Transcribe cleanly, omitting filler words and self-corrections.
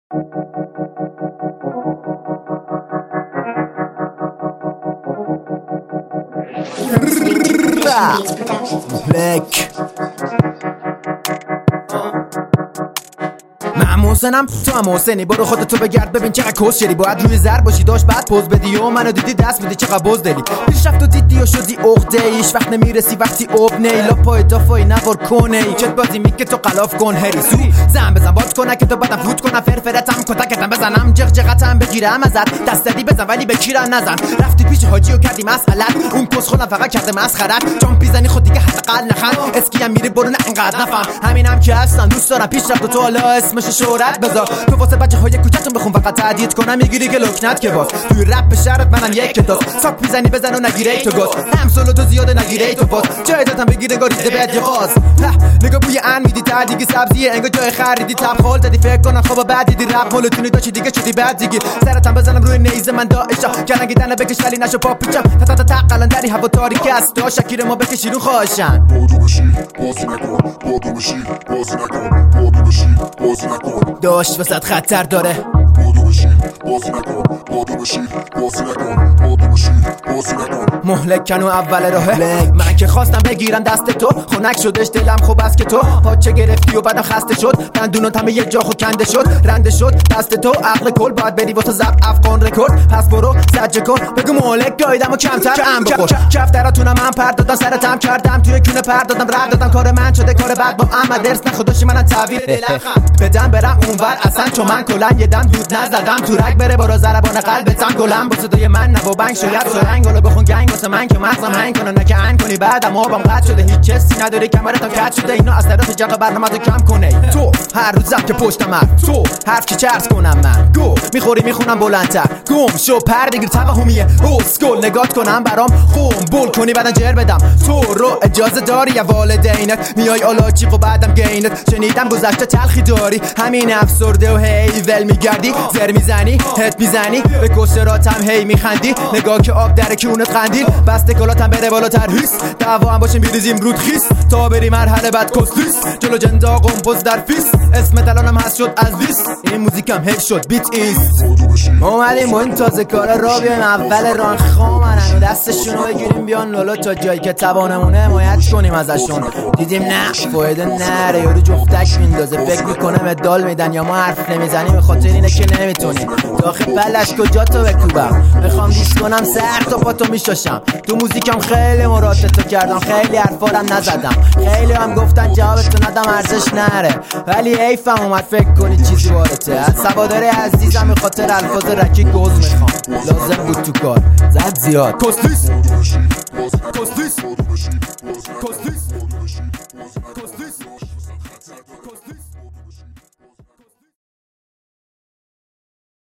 Black من محسنم تو هم محسنی، برو خودتو بگرد ببین چقدر کس شدی. باید روی زر باشی داشت بعد پوز بدی و منو دیدی دست میدی چقدر بزدلی. پیشرفت و دیدی و شدی عقده ایش وقت نمیرسی وقتی ابنه ای لاپای دافای نوار کنه ای چت بازی میگه تو قلاف کن هری سو زن بزن باد کنه که تو بعدم فوت کنم فرفرتم کتکتم بزنم جغجغتم بگیرم ازت دست دادی بزن ولی به کیران نزن. رفتی پیش حاجی و کردی مسئلت اون کس خودم فقط کرده مسخرت چون پیزنی خود دیگه حداقل نخند اسکی هم میری برو نه انقدر نفهم همینم که هستن دوست دارم پیشرفت و تو حالا اسمش شهرت بذار تو واسه بچه‌های کوچه‌تون بخون فقط تعدید کنم میگیری که لکنت که باز توی رپ شهرت منم یک کتاس ساک میزنی بزن و نگیره تو گاز هم سولو تو زیاده نگیره تو باز جای دادم بگیره گاریزه بهت یه قاز نگاه بوی ان میدی تا دیگه سبزیه انگار جای خریدی تب خال زدی فکر کنم خواب بعد دیدی رپ مولتونی داشتی دیگه شدی بعد دیگه سرتم بزنم روی نیزه من داعشا گرنگی دنه بکش ولی نشو پاپیچم تا تا تا قلندری هوا تاریک است تا شکیر ما بکشیرون خواهشن بادو بشی بازی نکن بادو بشی بازی نکن بادو بشی بازی نکن داشت وسط خطر داره بادو بشی بازی نکن بادو بشی بازی نکن بادو بشی بازی نکن مهلک کنو اول راهه من که خواستم بگیرم دست تو خنک شدش دلم خوب است که تو پاچه گرفتی و بعدم خسته شد دندونات همه یه جا خو کنده شد رنده شد دست تو عقل کل باید بری واسه ضبط افغان رکورد پس برو سجه کن بگو مهلک گایدم و کمتر ام بخور کفتراتونم من پردادم سرتم کردم توی کونه پردادم رد دادم کار من شده کار بعد با احمد درس نخودشی منم تعبیر بدم برم اونور اصلا چون من کلا یه دم دود نزدم تو رگ بره برو ضربان قلبتم گلم با صدای من نوا بنگ شاید سرنگ گلو بخون گنگ واسه من که مغزم هنگ کنه نکن کنی بعدم آبم قطع شده هیچ چیزی نداری کمرت کج شده اینو از طرف جقه برنامه‌تو کم کنه تو هر روزم که پشتم تو حرف که چرس کنم من گو میخوری میخونم بلندتر گم شو پر بگیر توهمیه اسکل نگات کنم برام خون بول کنی بعدن جر بدم تو رو اجازه داری یا والدینت میای آلاچیق و بعدم گینت شنیدم گذشته تلخی داری همین افسرده و هی ول میگردی زر میزنی هت میزنی به کسراتم هی میخندی نگاه که آب در کونت قندیل بسته کلاتم بره بالاتر هیس دعوا هم باشه میریزیم رود خیس تا بری مرحله بعد کسلیس جلو جندا قمپوز در فیس اسم دلانم هست شد از ویس این موزیکم هی شد بیت ایست ما اومدیم با این تازه کارا را بیایم اول ران خامنن و دستشونو بگیریم بیان لولو تا جایی که توانمونه حمایت کنیم ازشون دیدیم نه فایده نره یارو جفتک میندازه فکر میکنه مدال میدن یا ما حرف نمیزنیم به خاطر اینه که نمیتونیم داخل پلش کجا تو بکوبم میخوام دیس کنم سر تا پاتو میشاشم تو موزیکم خیلی مراتتو کردم خیلی حرفارم نزدم خیلی هم گفتن جوابتو ندم ارزش نره ولی حیفم اومد فکر کنی چیزی وارته از سواداره عزیزم به خاطر الفاظ رکی گوز میخوام لازم بود تو کار زد زیاد کسلیس کسلیس کسلیس کسلیس